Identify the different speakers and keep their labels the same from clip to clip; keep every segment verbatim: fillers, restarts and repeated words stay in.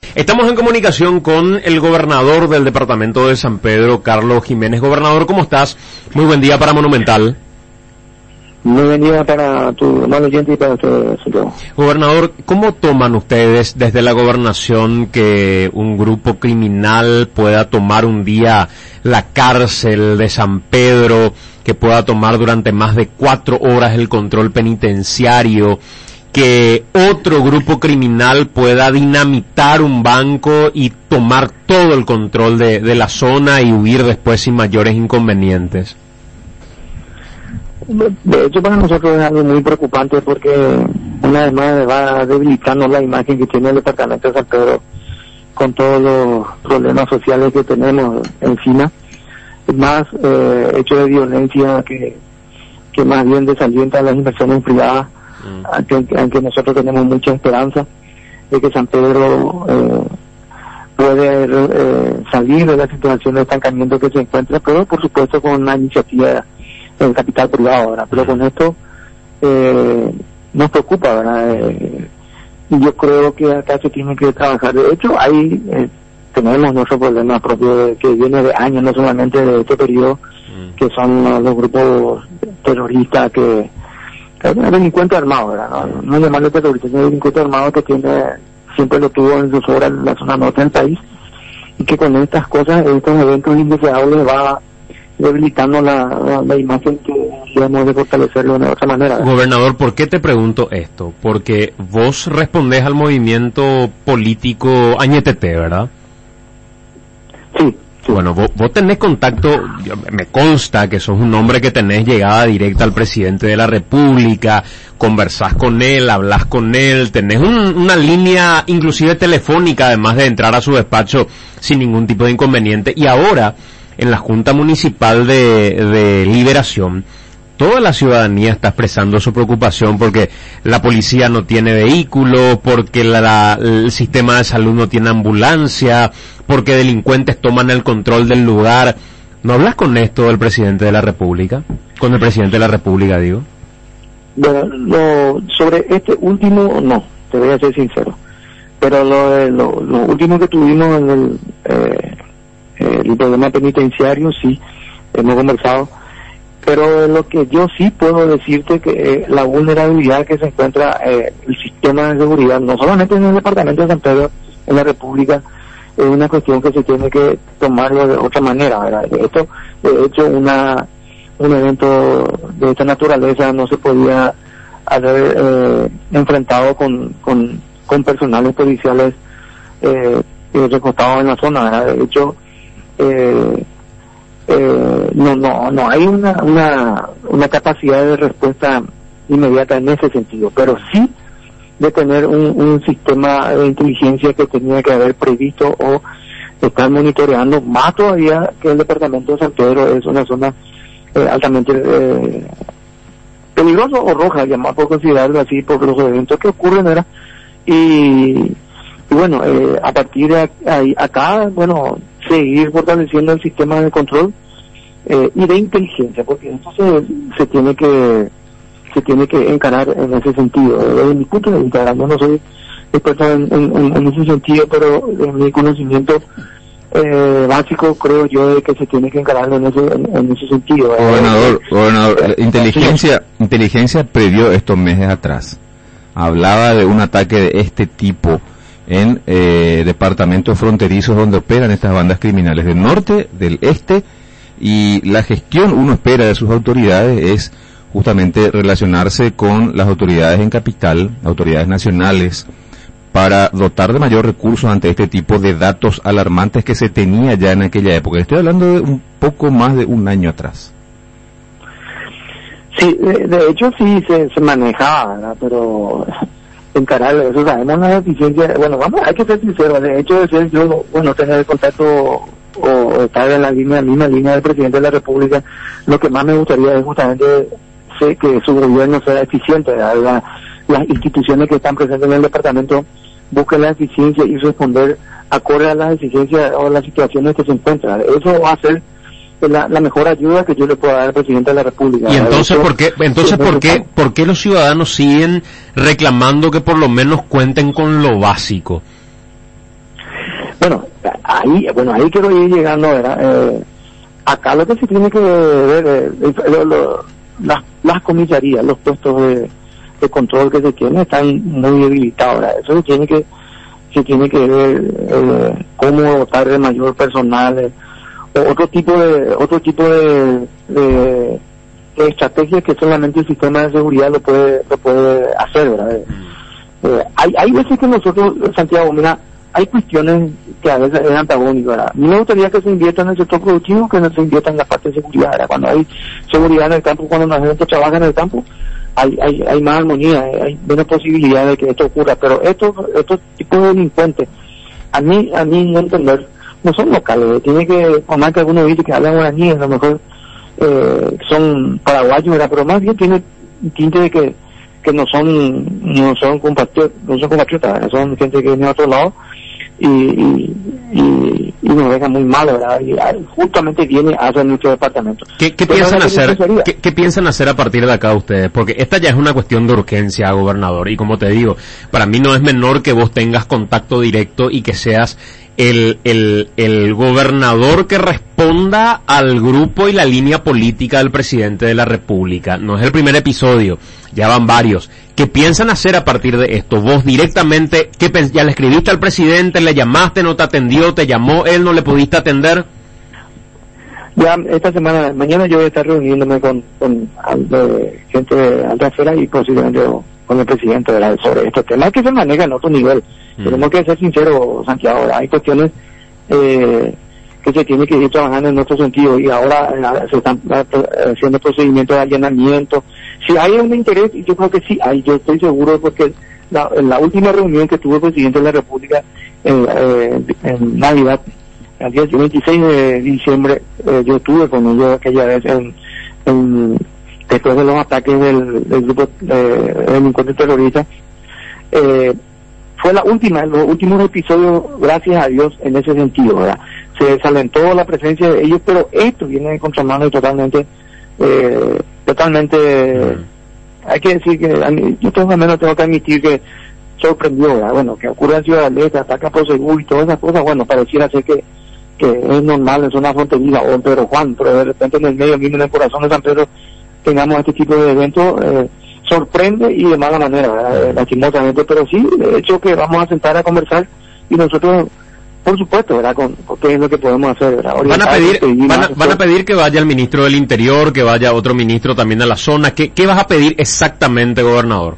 Speaker 1: Estamos en comunicación con el gobernador del departamento de San Pedro, Carlos Jiménez. Gobernador, ¿cómo estás? Muy buen día para Monumental.
Speaker 2: Muy buen día para tu hermano oyente y para ustedes.
Speaker 1: Gobernador, ¿cómo toman ustedes desde la gobernación que un grupo criminal pueda tomar un día la cárcel de San Pedro, que pueda tomar durante más de cuatro horas el control penitenciario, que otro grupo criminal pueda dinamitar un banco y tomar todo el control de, de la zona y huir después sin mayores inconvenientes?
Speaker 2: De hecho, para nosotros es algo muy preocupante porque una vez más va debilitando la imagen que tiene el departamento de San Pedro con todos los problemas sociales que tenemos encima, más eh, hechos de violencia que, que más bien desalientan las inversiones privadas, mm. aunque, aunque nosotros tenemos mucha esperanza de que San Pedro eh, puede eh, salir de la situación de estancamiento que se encuentra, pero por supuesto con una iniciativa el capital privado, ¿verdad? Pero con esto eh, nos preocupa, ¿verdad? Eh, y yo creo que acá se tiene que trabajar. De hecho, ahí eh, tenemos nuestro problema propio de, que viene de años, no solamente de este periodo, mm. que son los, los grupos terroristas que, que delincuentes armados, ¿verdad? No, no llamarlo terroristas, sino delincuentes armados que tiene, siempre lo tuvo en sus obras en la zona norte del país, y que con estas cosas, estos eventos indeseables va debilitando la, la, la imagen que debemos de fortalecerlo de otra manera.
Speaker 1: Gobernador, ¿por qué te pregunto esto? Porque vos respondés al movimiento político Añetete, ¿verdad?
Speaker 2: Sí. sí.
Speaker 1: Bueno, vos, vos tenés contacto, yo, me consta que sos un hombre que tenés llegada directa al presidente de la República, conversás con él, hablás con él, tenés un, una línea inclusive telefónica, además de entrar a su despacho sin ningún tipo de inconveniente, y ahora en la Junta Municipal de, de Liberación, toda la ciudadanía está expresando su preocupación porque la policía no tiene vehículo, porque la, la, el sistema de salud no tiene ambulancia, porque delincuentes toman el control del lugar. ¿No hablas con esto del presidente de la República? Con el presidente de la República, digo.
Speaker 2: Bueno, lo, sobre este último, no, te voy a ser sincero. Pero lo, lo, lo último que tuvimos en el... Eh, el problema penitenciario, sí, hemos conversado, pero lo que yo sí puedo decirte que eh, la vulnerabilidad que se encuentra eh, el sistema de seguridad, no solamente en el departamento de San Pedro, en la República, es una cuestión que se tiene que tomarlo de otra manera, ¿verdad? Esto, de hecho, una un evento de esta naturaleza no se podía haber eh, enfrentado con, con, con personales policiales eh, eh, recostados en la zona, ¿verdad? De hecho, Eh, eh, no no no hay una una una capacidad de respuesta inmediata en ese sentido, pero sí de tener un, un sistema de inteligencia que tenía que haber previsto o estar monitoreando, más todavía que el departamento de San Pedro es una zona eh, altamente eh, peligrosa o roja, llamar por considerarlo así, por los eventos que ocurren, ¿verdad? y Y bueno, eh, a partir de ahí, acá, bueno, seguir fortaleciendo el sistema de control eh, y de inteligencia, porque esto se, se tiene que se tiene que encarar en ese sentido. Desde mi punto de vista, yo no soy experto en, en, en ese sentido, pero en mi conocimiento eh, básico creo yo de que se tiene que encarar en ese en, en ese sentido.
Speaker 3: Gobernador,
Speaker 2: eh,
Speaker 3: gobernador,
Speaker 2: eh,
Speaker 3: inteligencia, sí. inteligencia previó estos meses atrás. Hablaba de un ataque de este tipo en eh, departamentos fronterizos donde operan estas bandas criminales del norte, del este, y la gestión uno espera de sus autoridades es justamente relacionarse con las autoridades en capital, autoridades nacionales, para dotar de mayor recursos ante este tipo de datos alarmantes que se tenía ya en aquella época. Estoy hablando de un poco más de un año atrás.
Speaker 2: Sí, de, de hecho sí se, se manejaba, ¿verdad? Pero encarar eso, sabemos la deficiencia, bueno, vamos, hay que ser sinceros, de hecho de ser yo, bueno, tener contacto o estar en la línea, misma línea del presidente de la República, lo que más me gustaría es justamente sé que su gobierno sea eficiente, la, las instituciones que están presentes en el departamento busquen la eficiencia y responder acorde a las exigencias o las situaciones que se encuentran. Eso va a ser la, la mejor ayuda que yo le pueda dar al presidente de la República.
Speaker 1: Y entonces, ¿por qué, entonces ¿por qué, por qué los ciudadanos siguen reclamando que por lo menos cuenten con lo básico?
Speaker 2: Bueno, ahí, bueno, ahí quiero ir llegando, ¿verdad? Eh, acá lo que se tiene que ver, eh, lo, lo, las, las comisarías, los puestos de, de control que se tienen están muy debilitados, ¿verdad? Eso se tiene que, se tiene que ver eh, cómo dotar de mayor personal, eh, o otro tipo de, otro tipo de, de, de estrategias que solamente el sistema de seguridad lo puede, lo puede hacer, ¿verdad? Eh, hay, hay veces que nosotros, Santiago, mira, hay cuestiones que a veces eran antagónicas, ¿verdad? A mí me gustaría que se invierta en el sector productivo, que no se invierta en la parte de seguridad, ¿verdad? Cuando hay seguridad en el campo, cuando la gente trabaja en el campo, hay hay, hay más armonía, hay menos posibilidad de que esto ocurra, pero estos estos tipos de delincuentes, a mí, a mí no entender, no son locales, tiene que, por más que algunos dicen que hablan guaraní, a lo mejor eh, son paraguayos, ¿verdad? Pero más bien tiene un tinte de que que no son no son compatriotas, no son compatriotas, son gente que viene de otro lado y y, y, y nos deja muy mal, ¿verdad? Y justamente viene hacia nuestro departamento.
Speaker 1: ¿Qué, qué piensan hacer? ¿qué, ¿Qué piensan hacer a partir de acá ustedes? Porque esta ya es una cuestión de urgencia, gobernador, y como te digo, para mí no es menor que vos tengas contacto directo y que seas el, el, el gobernador que responda al grupo y la línea política del presidente de la República. No es el primer episodio, ya van varios. ¿Qué piensan hacer a partir de esto? Vos directamente, ¿qué ya le escribiste al presidente, le llamaste, no te atendió, te llamó, él no le pudiste atender?
Speaker 2: Ya esta semana, mañana yo voy a estar reuniéndome con, con de, gente de alta esfera y posiblemente con el presidente, ¿verdad?, sobre estos temas que se manejan en otro nivel. Mm. Tenemos que ser sinceros, Santiago, ¿verdad? Hay cuestiones eh, que se tienen que ir trabajando en otro sentido y ahora eh, se están haciendo procedimientos de allanamiento. Si hay un interés, yo creo que sí hay, yo estoy seguro, porque la, en la última reunión que tuvo el presidente de la República en, eh, en Navidad, el día veintiséis de diciembre, eh, yo estuve con ellos aquella vez en, en después de los ataques del, del grupo de delincuentes terroristas. Eh, fue la última, los últimos episodios, gracias a Dios, en ese sentido, ¿verdad? Se desalentó la presencia de ellos, pero esto viene de contramano y totalmente, eh, totalmente, mm. hay que decir que, a mí, yo tengo, al menos tengo que admitir que sorprendió, ¿verdad? Bueno, que ocurra en Ciudad del Este, ataca por seguro y todas esas cosas, bueno, pareciera ser que que es normal en zona fronteriza o en Pedro Juan, pero de repente en el medio mismo, en el corazón de San Pedro, tengamos este tipo de eventos, eh, sorprende y de mala manera, ¿verdad? Lastimosamente, pero sí, de hecho que vamos a sentar a conversar y nosotros, por supuesto, ¿verdad?, con, con qué es lo que podemos hacer, ¿verdad?
Speaker 1: Van a pedir, van a, van a pedir que vaya el ministro del Interior, que vaya otro ministro también a la zona. ¿Qué, qué vas a pedir exactamente, gobernador?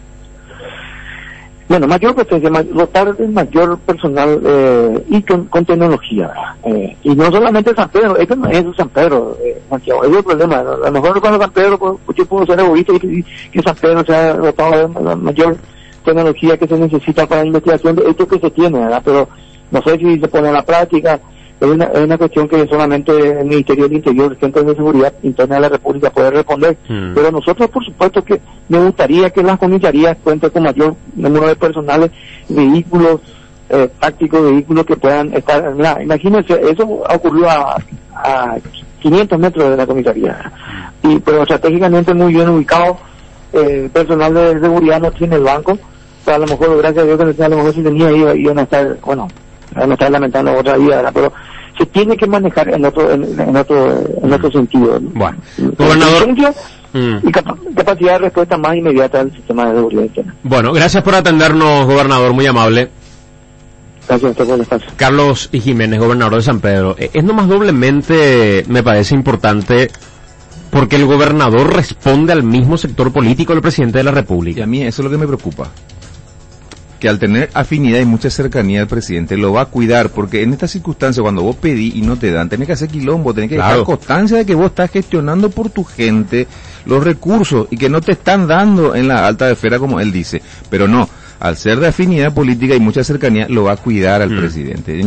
Speaker 2: Bueno, mayor presencia, dotar de mayor personal eh, y con, con tecnología, eh, y no solamente San Pedro, esto no es San Pedro, eh, Santiago, ese es el problema. A lo mejor cuando San Pedro, pues, yo puedo ser egoísta y que, que San Pedro sea dotado de la mayor tecnología que se necesita para la investigación de esto que se tiene, ¿verdad? Pero no sé si se pone en la práctica. Es una, es una cuestión que solamente el Ministerio del Interior, el Centro de Seguridad Interna de la República puede responder. Mm. Pero nosotros, por supuesto, que me gustaría que las comisarías cuenten con mayor número de personales, vehículos eh, tácticos, vehículos que puedan estar. Mira, imagínense, eso ocurrió a, a quinientos metros de la comisaría. Y pero estratégicamente muy bien ubicado, eh, el personal de seguridad no tiene el banco, pero a lo mejor, gracias a Dios, que a lo mejor si tenía, iban a estar, bueno, no está lamentando otra vida, ¿verdad? Pero se tiene que manejar en otro en, en otro en otro sentido.
Speaker 1: Bueno, gobernador,
Speaker 2: y capa capacidad de respuesta más inmediata del sistema de seguridad interna.
Speaker 1: Bueno, gracias por atendernos, gobernador, muy amable.
Speaker 2: Gracias por el espacio.
Speaker 1: Carlos y Jiménez, gobernador de San Pedro. Es nomás doblemente, me parece importante, porque el gobernador responde al mismo sector político del presidente de la República.
Speaker 3: Y a mí eso es lo que me preocupa, que al tener afinidad y mucha cercanía al presidente lo va a cuidar, porque en estas circunstancias cuando vos pedís y no te dan, tenés que hacer quilombo, tenés que claro. dejar constancia de que vos estás gestionando por tu gente los recursos y que no te están dando en la alta esfera como él dice, pero no, al ser de afinidad política y mucha cercanía lo va a cuidar al mm. presidente.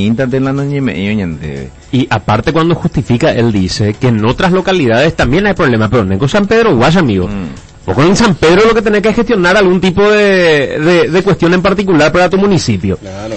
Speaker 1: Y aparte cuando justifica, él dice que en otras localidades también hay problemas, pero no en San Pedro, guaya amigo. Mm. O con San Pedro lo que tenés que gestionar algún tipo de, de, de cuestión en particular para tu municipio. Claro.